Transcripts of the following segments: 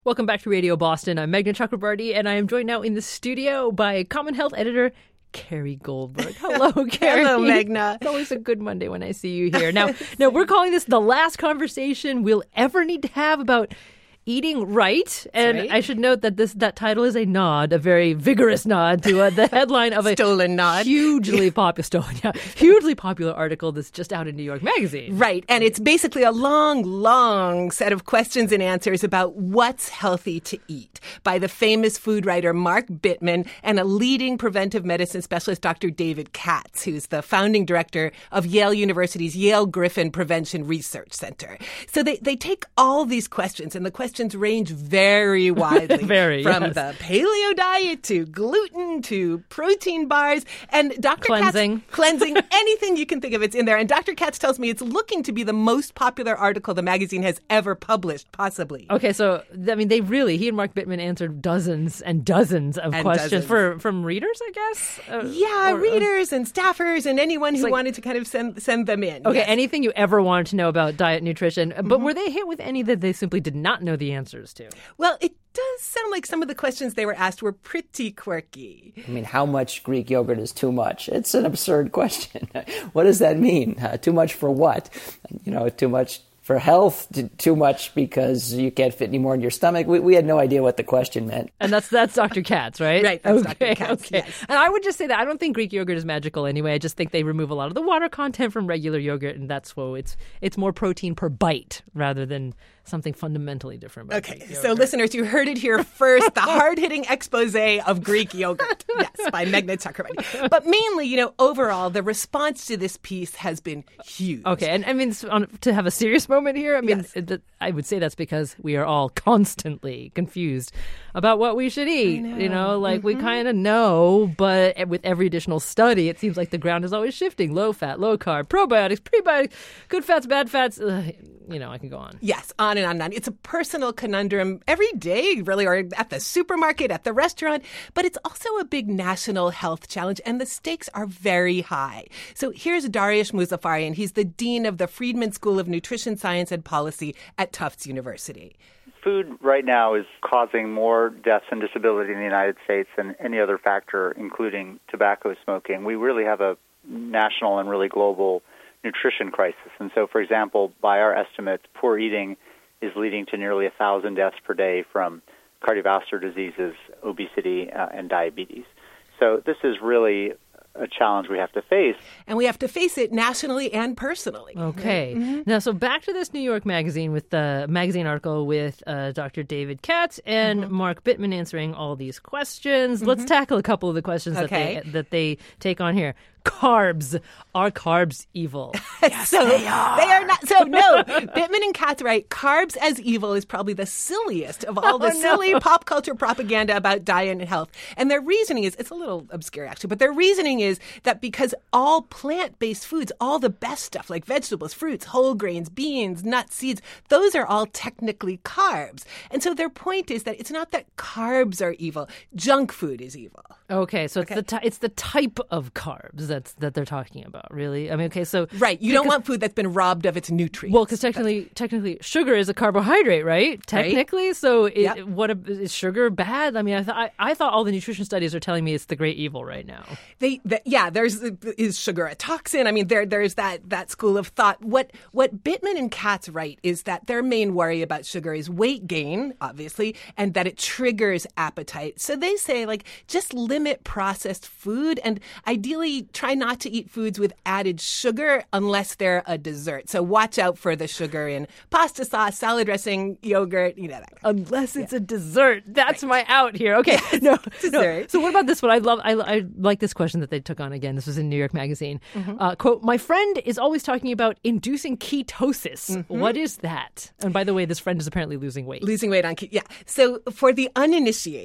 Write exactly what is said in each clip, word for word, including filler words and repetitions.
Welcome back to Radio Boston. I'm Meghna Chakrabarty, and I am joined now in the studio by Common Health editor Carrie Goldberg. Hello, Carrie. Hello, Meghna. It's always a good Monday when I see you here. Now, now we're calling this the last conversation we'll ever need to have about eating right. And right. I should note that this that title is a nod, a very vigorous nod to uh, the headline of a stolen nod. hugely popular, stolen, yeah, hugely popular article that's just out in New York Magazine. Right. And it's basically a long, long set of questions and answers about what's healthy to eat by the famous food writer Mark Bittman and a leading preventive medicine specialist, Doctor David Katz, who's the founding director of Yale University's Yale Griffin Prevention Research Center. So they, they take all these questions, and the questions range very widely. very, from yes. the paleo diet to gluten to protein bars. And Doctor Cleansing. Katz, cleansing, anything you can think of, it's in there. And Doctor Katz tells me it's looking to be the most popular article the magazine has ever published, possibly. Okay, so, I mean, they really, he and Mark Bittman answered dozens and dozens of And questions dozens. for from readers, I guess? Uh, Yeah, or- readers and staffers and anyone who like- wanted to kind of send send them in. Okay, Yes. anything you ever wanted to know about diet, nutrition, but were they hit with any that they simply did not know the answers to? Well, it does sound like some of the questions they were asked were pretty quirky. I mean, how much Greek yogurt is too much? It's an absurd question. What does that mean? Uh, too much for what? You know, too much for health, t- too much because you can't fit any more in your stomach. We, we had no idea what the question meant. And that's that's Doctor Katz, right? Right, that's okay, Doctor Katz, Okay. yes. And I would just say that I don't think Greek yogurt is magical anyway. I just think they remove a lot of the water content from regular yogurt, and that's why it's it's more protein per bite rather than something fundamentally different about Okay, Greek so yogurt. listeners, you heard it here first, the hard-hitting expose of Greek yogurt. Yes, by Meghna Chakrabarty. But mainly, you know, overall, the response to this piece has been huge. Okay, and I mean, on, to have a serious moment here, I mean, Yes. th- I would say that's because we are all constantly confused about what we should eat. know. You know, like Mm-hmm. we kind of know, but with every additional study, it seems like the ground is always shifting. Low fat, low carb, probiotics, prebiotics, good fats, bad fats. Ugh, you know, I can go on. Yes, on and on and on. It's a personal conundrum every day, really, or at the supermarket, at the restaurant, but it's also a big national health challenge, and the stakes are very high. So here's Dariush Muzaffarian. He's the dean of the Friedman School of Nutrition Science and Policy at Tufts University. Food right now is causing more deaths and disability in the United States than any other factor, including tobacco smoking. We really have a national and really global nutrition crisis. And so, for example, by our estimates, poor eating is leading to nearly one thousand deaths per day from cardiovascular diseases, obesity, uh, and diabetes. So this is really a challenge we have to face. And we have to face it nationally and personally. Okay. Mm-hmm. Now, so back to this New York Magazine with the magazine article with uh, Doctor David Katz and Mm-hmm. Mark Bittman answering all these questions. Let's tackle a couple of the questions Okay. that they that they take on here. Carbs. Are carbs evil? Yes, so they are. they are not. So no, Bittman and Katz right. Carbs as evil is probably the silliest of all the Oh, no. silly pop culture propaganda about diet and health. And their reasoning is, it's a little obscure actually, but their reasoning is that because all plant-based foods, all the best stuff like vegetables, fruits, whole grains, beans, nuts, seeds, those are all technically carbs. And so their point is that it's not that carbs are evil. Junk food is evil. Okay, so it's the ty- it's the type of carbs that's that they're talking about, really. I mean, okay, so Right. You don't because- want food that's been robbed of its nutrients. Well, because technically, technically, sugar is a carbohydrate, right? Technically, so it, Yep. what a, is sugar bad? I mean, I, th- I I thought all the nutrition studies are telling me it's the great evil right now. They, the, yeah, there's is sugar a toxin? I mean, there there's that that school of thought. What what Bittman and Katz write is that their main worry about sugar is weight gain, obviously, and that it triggers appetite. So they say, like, just limit processed food, and ideally try not to eat foods with added sugar unless they're a dessert. So watch out for the sugar in pasta sauce, salad dressing, yogurt, you know that. Unless it's a dessert, that's my out here. Okay, no, no. dessert. So what about this one? I love, I, I like this question that they took on again. This was in New York Magazine. Uh, quote: "My friend is always talking about inducing ketosis. What is that?" And by the way, this friend is apparently losing weight. Losing weight on keto. Yeah. So for the uninitiated,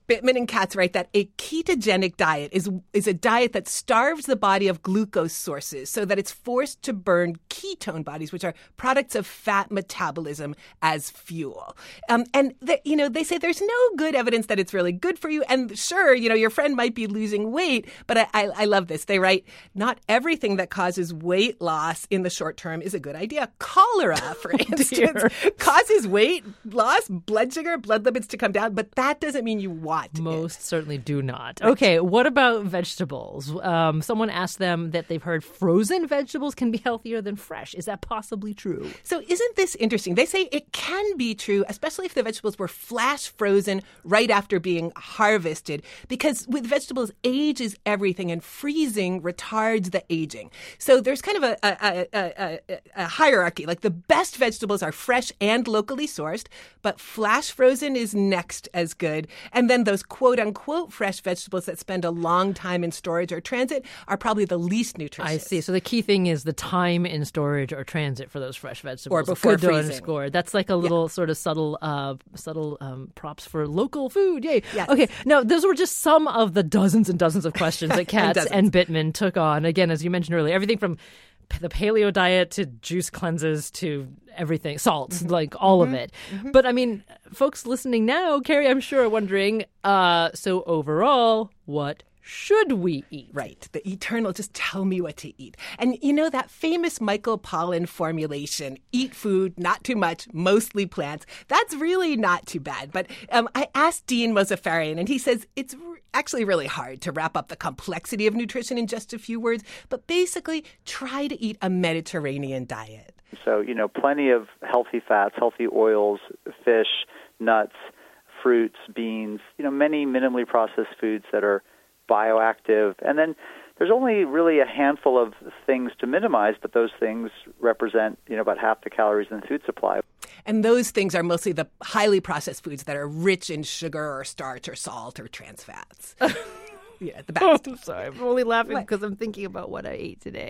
Bittman and Katz write that a ketogenic diet is is a diet that starves the body of glucose sources so that it's forced to burn ketone bodies, which are products of fat metabolism, as fuel. Um, and, the, you know, they say there's no good evidence that it's really good for you. And sure, you know, your friend might be losing weight, but I, I, I love this. They write, not everything that causes weight loss in the short term is a good idea. Cholera, for instance, causes weight loss, blood sugar, blood lipids to come down, but that doesn't mean you want Most it. certainly do not. Okay, what about vegetables? Um, someone asked them that they've heard frozen vegetables can be healthier than fresh. Is that possibly true? So isn't this interesting? They say it can be true, especially if the vegetables were flash frozen right after being harvested, because with vegetables, age is everything, and freezing retards the aging. So there's kind of a, a, a, a, a hierarchy. Like the best vegetables are fresh and locally sourced, but flash frozen is next as good. And then those quote-unquote fresh vegetables that spend a long time in storage or transit are probably the least nutritious. I see. So the key thing is the time in storage or transit for those fresh vegetables. Or before Good to freezing. underscore. That's like a little yeah. sort of subtle uh, subtle um, props for local food. Yay. Yes. Okay. Now, those were just some of the dozens and dozens of questions that Katz and, and Bittman took on. Again, as you mentioned earlier, everything from the paleo diet to juice cleanses to everything, salts, mm-hmm. like all mm-hmm. of it. Mm-hmm. But I mean, folks listening now, Carrie, I'm sure are wondering, uh, so overall, what should we eat? Right. The eternal, just tell me what to eat. And you know, that famous Michael Pollan formulation, eat food, not too much, mostly plants, that's really not too bad. But um, I asked Dean Mozaffarian, and he says it's r- actually really hard to wrap up the complexity of nutrition in just a few words. But basically, try to eat a Mediterranean diet. So, you know, plenty of healthy fats, healthy oils, fish, nuts, fruits, beans, you know, many minimally processed foods that are bioactive. And then there's only really a handful of things to minimize, but those things represent, you know, about half the calories in the food supply. And those things are mostly the highly processed foods that are rich in sugar or starch or salt or trans fats. Yeah, the best. Oh, I'm sorry. I'm only laughing because I'm thinking about what I ate today.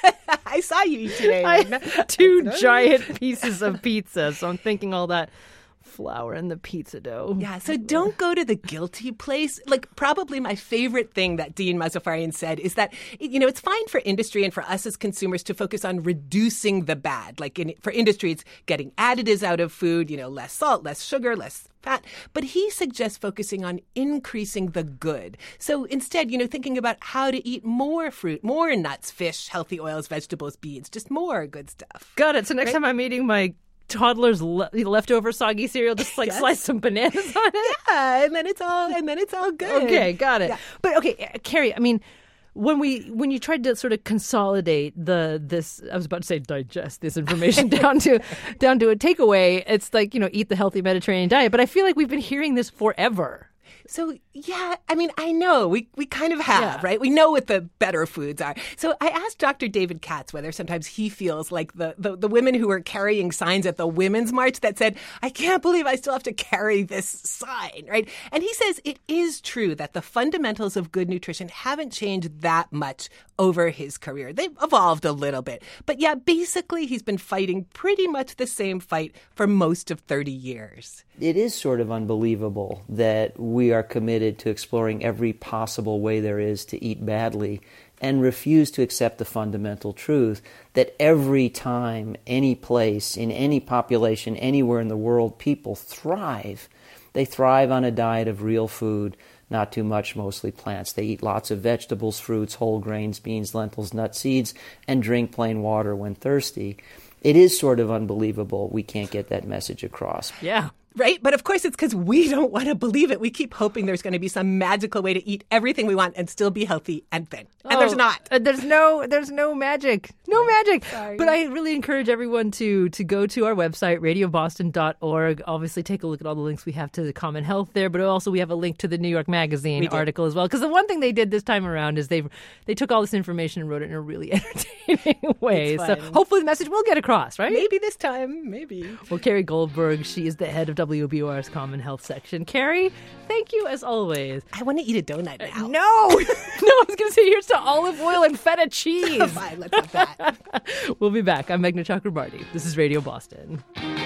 I saw you eat today. I had two giant pieces of pizza, so I'm thinking all that flour in the pizza dough. Yeah, so don't go to the guilty place. Like, probably my favorite thing that Dean Mozaffarian said is that, you know, it's fine for industry and for us as consumers to focus on reducing the bad. Like, in, for industry, it's getting additives out of food, you know, less salt, less sugar, less fat. But he suggests focusing on increasing the good. So instead, you know, thinking about how to eat more fruit, more nuts, fish, healthy oils, vegetables, beans, just more good stuff. Got it. So next Right? time I'm eating my toddler's le- leftover soggy cereal, just like Yes. slice some bananas on it. Yeah, and then it's all and then it's all good. Okay, got it. Yeah. But okay, uh, Carrie, I mean, when we when you tried to sort of consolidate the this, I was about to say digest this information down to down to a takeaway, it's like, you know, eat the healthy Mediterranean diet. But I feel like we've been hearing this forever. So, yeah, I mean, I know. We we kind of have, Yeah. right? We know what the better foods are. So I asked Doctor David Katz whether sometimes he feels like the, the, the women who were carrying signs at the Women's March that said, I can't believe I still have to carry this sign, right? And he says it is true that the fundamentals of good nutrition haven't changed that much over his career. They've evolved a little bit. But yeah, basically he's been fighting pretty much the same fight for most of thirty years. It is sort of unbelievable that we are committed to exploring every possible way there is to eat badly and refuse to accept the fundamental truth that every time, any place, in any population, anywhere in the world, people thrive. They thrive on a diet of real food, not too much, mostly plants. They eat lots of vegetables, fruits, whole grains, beans, lentils, nuts, seeds, and drink plain water when thirsty. It is sort of unbelievable we can't get that message across. Yeah. Right? But of course, it's because we don't want to believe it. We keep hoping there's going to be some magical way to eat everything we want and still be healthy and thin. And Oh, there's not. uh, there's no there's no magic. No magic. Sorry. But I really encourage everyone to to go to our website, radio boston dot org. Obviously, take a look at all the links we have to the Common Health there, but also we have a link to the New York Magazine We did. article as well. Because the one thing they did this time around is they they took all this information and wrote it in a really entertaining way. It's So fun. hopefully the message will get across, right? Maybe this time. Maybe. Well, Carrie Goldberg, she is the head of W B O R's Common Health section. Carrie, thank you as always. I want to eat a donut now. No, no, I was going to say here's to olive oil and feta cheese. Fine, let's have that. We'll be back. I'm Meghna Chakrabarti. This is Radio Boston.